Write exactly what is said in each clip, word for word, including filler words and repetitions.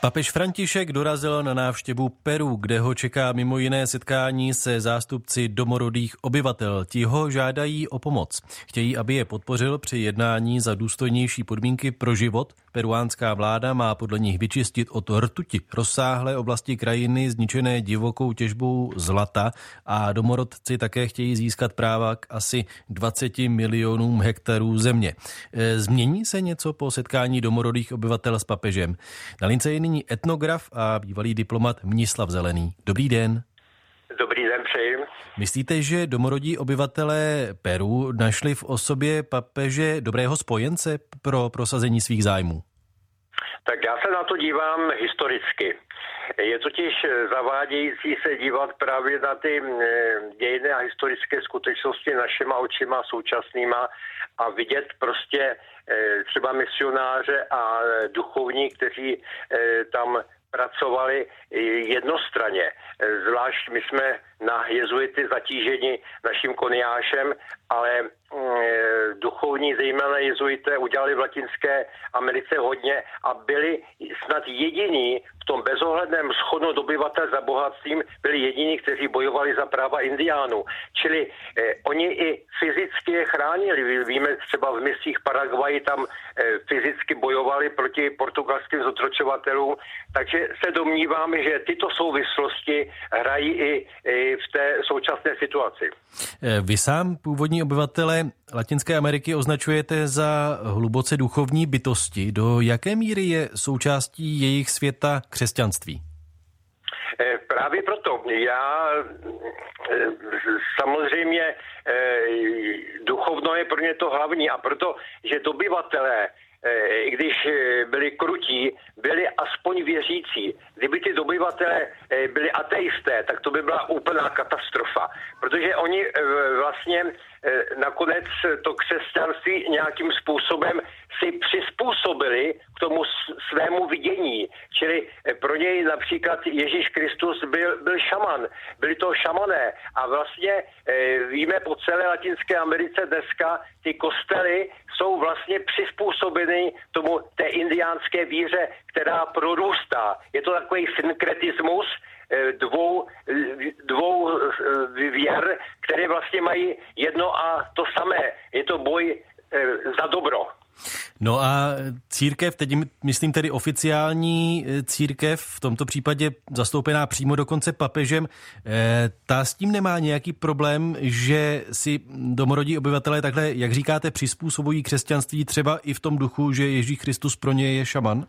Papež František dorazil na návštěvu Peru, kde ho čeká mimo jiné setkání se zástupci domorodých obyvatel. Ti ho žádají o pomoc. Chtějí, aby je podpořil při jednání za důstojnější podmínky pro život. Peruánská vláda má podle nich vyčistit od rtuti rozsáhlé oblasti krajiny zničené divokou těžbou zlata a domorodci také chtějí získat práva k asi dvaceti milionům hektarů země. Změní se něco po setkání domorodých obyvatel s papežem? Na lince je nyní etnograf a bývalý diplomat Mnislav Zelený. Dobrý den. Dobrý den, přeji. Myslíte, že domorodí obyvatelé Peru našli v osobě papeže dobrého spojence pro prosazení svých zájmů? Tak já se na to dívám historicky. Je totiž zavádějící se dívat právě na ty dějiny a historické skutečnosti našima očima současnýma a vidět prostě třeba misionáře a duchovní, kteří tam pracovali jednostranně. Zvlášť my jsme na jezuity zatíženi naším koniášem, ale duchovní, zejména jezuité, udělali v Latinské Americe hodně a byli snad jediní v tom bezohledném schodu obyvatel za bohatstvím, byli jediní, kteří bojovali za práva indiánů. Čili eh, oni i fyzicky je chránili. Víme třeba v misích Paraguaji tam eh, fyzicky bojovali proti portugalským zotročovatelům, takže se domnívám, že tyto souvislosti hrají i, i v té současné situaci. Vy sám, původní obyvatele Latinské Ameriky, označujete za hluboce duchovní bytosti. Do jaké míry je součástí jejich světa křesťanství? Právě proto. Já samozřejmě duchovno je pro ně to hlavní a proto, že dobyvatelé, i když byli krutí, byli aspoň věřící. Kdyby ty dobyvatelé byli ateisté, tak to by byla úplná katastrofa. Protože oni vlastně nakonec to křesťanství nějakým způsobem si přizpůsobili k tomu svému vidění. Čili pro něj například Ježíš Kristus byl, byl šaman. Byli to šamané. A vlastně víme po celé Latinské Americe dneska ty kostely jsou vlastně přizpůsobeny tomu té indiánské víře, která prorůstá. Je to takový synkretismus dvou, dvou věr, které vlastně mají jedno a to samé. Je to boj za dobro. No a církev, teď myslím tedy oficiální církev, v tomto případě zastoupená přímo dokonce papežem, ta s tím nemá nějaký problém, že si domorodí obyvatelé takhle, jak říkáte, přizpůsobují křesťanství třeba i v tom duchu, že Ježíš Kristus pro ně je šaman?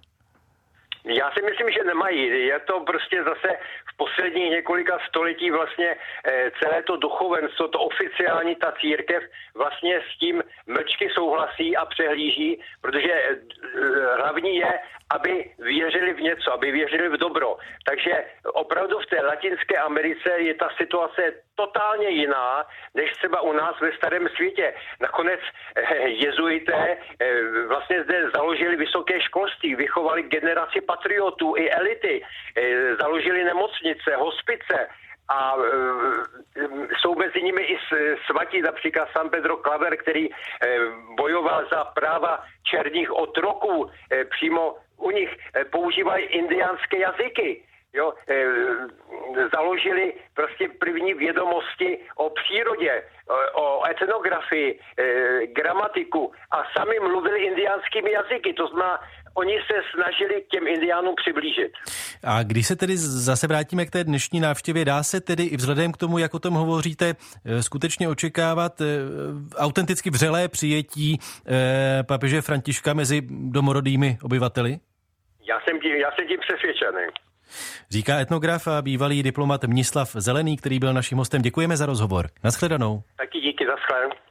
Já si myslím, že nemají. Je to prostě zase v posledních několika století vlastně celé to duchovenstvo, to oficiální ta církev vlastně s tím mlčky souhlasí a přehlíží, protože hlavní je, aby věřili v něco, aby věřili v dobro. Takže opravdu v té Latinské Americe je ta situace totálně jiná, než třeba u nás ve starém světě. Nakonec jezuité vlastně zde založili vysoké školství, vychovali generaci patriotů i elity, založili nemocnice, hospice a jsou mezi nimi i svatí, například San Pedro Claver, který bojoval za práva černých otroků, přímo u nich používají indiánské jazyky. Jo, e, založili prostě první vědomosti o přírodě, o, o etnografii, e, gramatiku a sami mluvili indiánskými jazyky, to znamená, oni se snažili k těm indiánům přiblížit. A když se tedy zase vrátíme k té dnešní návštěvě, dá se tedy i vzhledem k tomu, jak o tom hovoříte, skutečně očekávat autenticky vřelé přijetí papeže Františka mezi domorodými obyvateli? Já jsem tím, já jsem tím přesvědčený. Říká etnograf a bývalý diplomat Mnislav Zelený, který byl naším hostem. Děkujeme za rozhovor. Naschledanou. Taky díky, naschledanou.